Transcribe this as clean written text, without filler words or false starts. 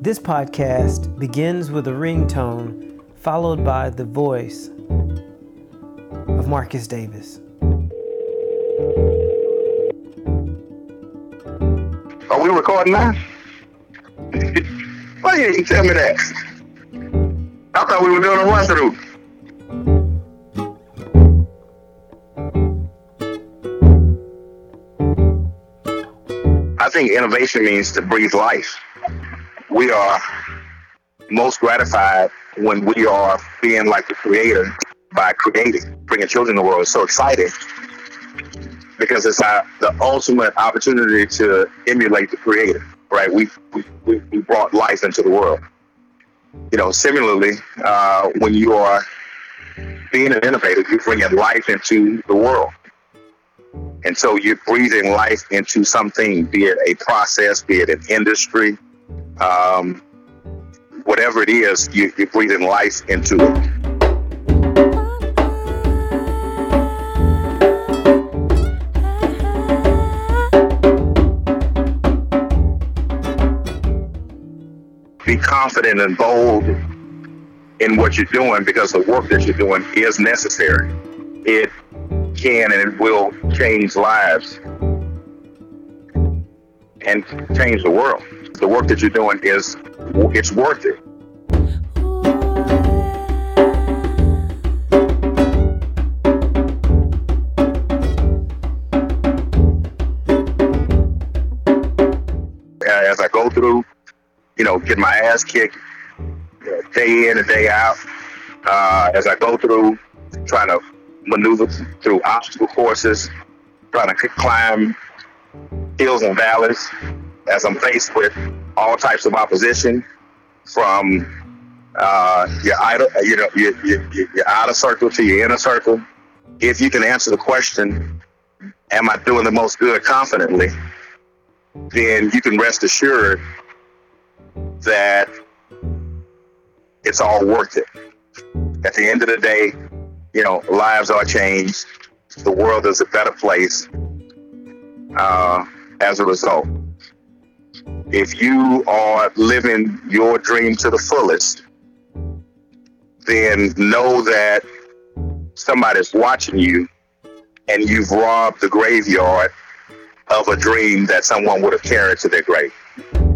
This podcast begins with a ringtone followed by the voice of Marcus Davis. Are we recording now? Why you didn't tell me that? I thought we were doing a run through. I think innovation means to breathe life. We are most gratified when we are being like the creator by creating, bringing children to the world. It's so exciting because it's the ultimate opportunity to emulate the creator, right? We brought life into the world. You know, similarly, when you are being an innovator, you're bringing life into the world. And so you're breathing life into something, be it a process, be it an industry, whatever it is, you're breathing life into it. Be confident and bold in what you're doing because the work that you're doing is necessary. It can and it will change lives and change the world. The work that you're doing it's worth it. As I go through, get my ass kicked day in and day out, as I go through trying to maneuver through obstacle courses, trying to climb hills and valleys, as I'm faced with all types of opposition from your outer circle to your inner circle. If you can answer the question, am I doing the most good confidently, then you can rest assured that it's all worth it. At the end of the day, lives are changed. The world is a better place as a result. If you are living your dream to the fullest, then know that somebody's watching you and you've robbed the graveyard of a dream that someone would have carried to their grave.